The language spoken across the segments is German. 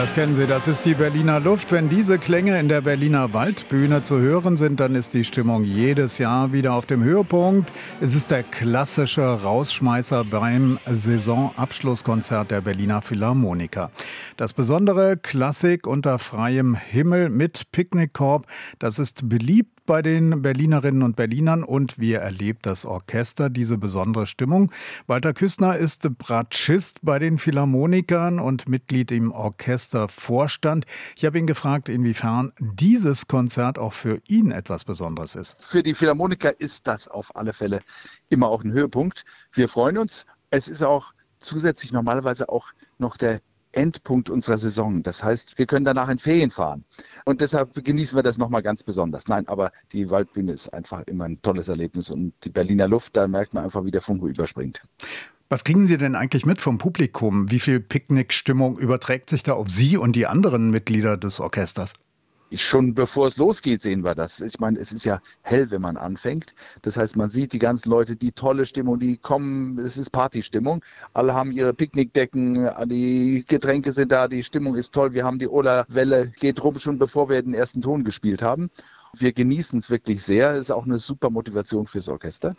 Das kennen Sie, das ist die Berliner Luft. Wenn diese Klänge in der Berliner Waldbühne zu hören sind, dann ist die Stimmung jedes Jahr wieder auf dem Höhepunkt. Es ist der klassische Rausschmeißer beim Saisonabschlusskonzert der Berliner Philharmoniker. Das besondere Klassik unter freiem Himmel mit Picknickkorb, das ist beliebt bei den Berlinerinnen und Berlinern. Und wie erlebt das Orchester diese besondere Stimmung? Walter Küssner ist Bratschist bei den Philharmonikern und Mitglied im Orchestervorstand. Ich habe ihn gefragt, inwiefern dieses Konzert auch für ihn etwas Besonderes ist. Für die Philharmoniker ist das auf alle Fälle immer auch ein Höhepunkt. Wir freuen uns. Es ist auch zusätzlich normalerweise auch noch der Endpunkt unserer Saison. Das heißt, wir können danach in Ferien fahren. Und deshalb genießen wir das nochmal ganz besonders. Nein, aber die Waldbühne ist einfach immer ein tolles Erlebnis. Und die Berliner Luft, da merkt man einfach, wie der Funke überspringt. Was kriegen Sie denn eigentlich mit vom Publikum? Wie viel Picknickstimmung überträgt sich da auf Sie und die anderen Mitglieder des Orchesters? Schon bevor es losgeht, sehen wir das. Ich meine, es ist ja hell, wenn man anfängt. Das heißt, man sieht die ganzen Leute, die tolle Stimmung, die kommen, es ist Partystimmung. Alle haben ihre Picknickdecken, die Getränke sind da, die Stimmung ist toll. Wir haben die Ola-Welle, geht rum schon bevor wir den ersten Ton gespielt haben. Wir genießen es wirklich sehr. Es ist auch eine super Motivation fürs Orchester.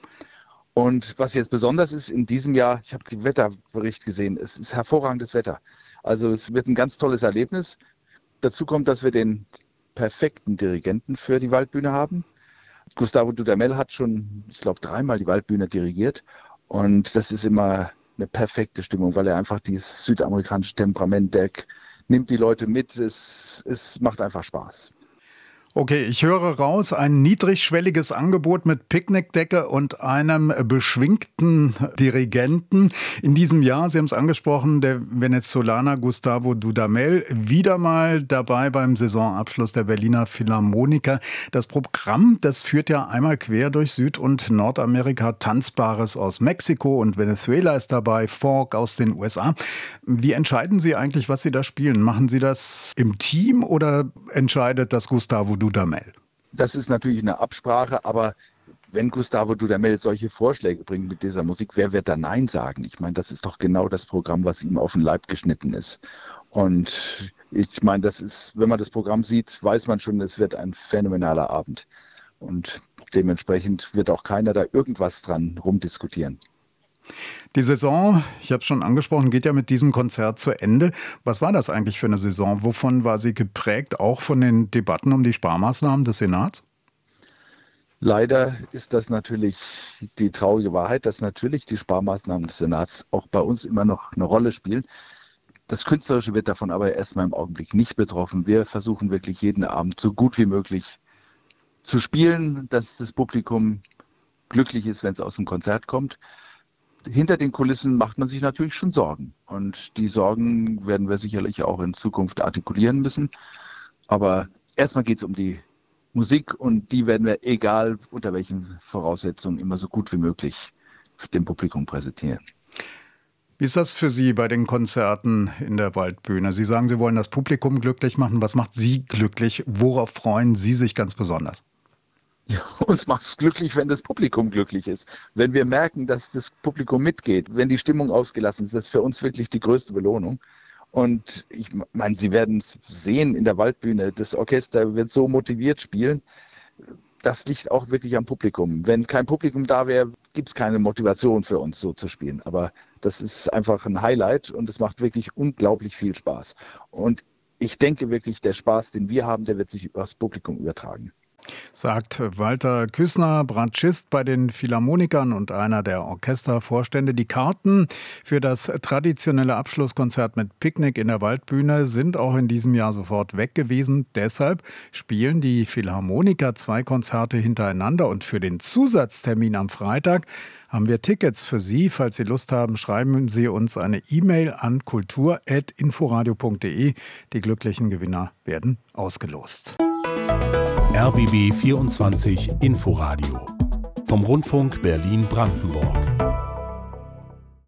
Und was jetzt besonders ist in diesem Jahr, ich habe den Wetterbericht gesehen, es ist hervorragendes Wetter. Also es wird ein ganz tolles Erlebnis. Dazu kommt, dass wir den perfekten Dirigenten für die Waldbühne haben. Gustavo Dudamel hat schon, ich glaube, 3-mal die Waldbühne dirigiert. Und das ist immer eine perfekte Stimmung, weil er einfach dieses südamerikanische Temperament, der nimmt die Leute mit. Es macht einfach Spaß. Okay, ich höre raus, ein niedrigschwelliges Angebot mit Picknickdecke und einem beschwingten Dirigenten. In diesem Jahr, Sie haben es angesprochen, der Venezolaner Gustavo Dudamel, wieder mal dabei beim Saisonabschluss der Berliner Philharmoniker. Das Programm, das führt ja einmal quer durch Süd- und Nordamerika. Tanzbares aus Mexiko und Venezuela ist dabei, Folk aus den USA. Wie entscheiden Sie eigentlich, was Sie da spielen? Machen Sie das im Team oder entscheidet das Gustavo Dudamel? Das ist natürlich eine Absprache, aber wenn Gustavo Dudamel solche Vorschläge bringt mit dieser Musik, wer wird da Nein sagen? Ich meine, das ist doch genau das Programm, was ihm auf den Leib geschnitten ist. Und ich meine, das ist, wenn man das Programm sieht, weiß man schon, es wird ein phänomenaler Abend. Und dementsprechend wird auch keiner da irgendwas dran rumdiskutieren. Die Saison, ich habe es schon angesprochen, geht ja mit diesem Konzert zu Ende. Was war das eigentlich für eine Saison? Wovon war sie geprägt? Auch von den Debatten um die Sparmaßnahmen des Senats? Leider ist das natürlich die traurige Wahrheit, dass natürlich die Sparmaßnahmen des Senats auch bei uns immer noch eine Rolle spielen. Das Künstlerische wird davon aber erstmal im Augenblick nicht betroffen. Wir versuchen wirklich jeden Abend so gut wie möglich zu spielen, dass das Publikum glücklich ist, wenn es aus dem Konzert kommt. Hinter den Kulissen macht man sich natürlich schon Sorgen. Und die Sorgen werden wir sicherlich auch in Zukunft artikulieren müssen. Aber erstmal geht es um die Musik und die werden wir, egal unter welchen Voraussetzungen, immer so gut wie möglich dem Publikum präsentieren. Wie ist das für Sie bei den Konzerten in der Waldbühne? Sie sagen, Sie wollen das Publikum glücklich machen. Was macht Sie glücklich? Worauf freuen Sie sich ganz besonders? Ja, uns macht es glücklich, wenn das Publikum glücklich ist. Wenn wir merken, dass das Publikum mitgeht, wenn die Stimmung ausgelassen ist, das ist für uns wirklich die größte Belohnung. Und ich meine, Sie werden es sehen in der Waldbühne, das Orchester wird so motiviert spielen. Das liegt auch wirklich am Publikum. Wenn kein Publikum da wäre, gibt es keine Motivation für uns, so zu spielen. Aber das ist einfach ein Highlight und es macht wirklich unglaublich viel Spaß. Und ich denke wirklich, der Spaß, den wir haben, der wird sich über das Publikum übertragen. Sagt Walter Küssner, Bratschist bei den Philharmonikern und einer der Orchestervorstände. Die Karten für das traditionelle Abschlusskonzert mit Picknick in der Waldbühne sind auch in diesem Jahr sofort weg gewesen. Deshalb spielen die Philharmoniker 2 Konzerte hintereinander. Und für den Zusatztermin am Freitag haben wir Tickets für Sie. Falls Sie Lust haben, schreiben Sie uns eine E-Mail an kultur@inforadio.de. Die glücklichen Gewinner werden ausgelost. RBB 24 Inforadio vom Rundfunk Berlin-Brandenburg.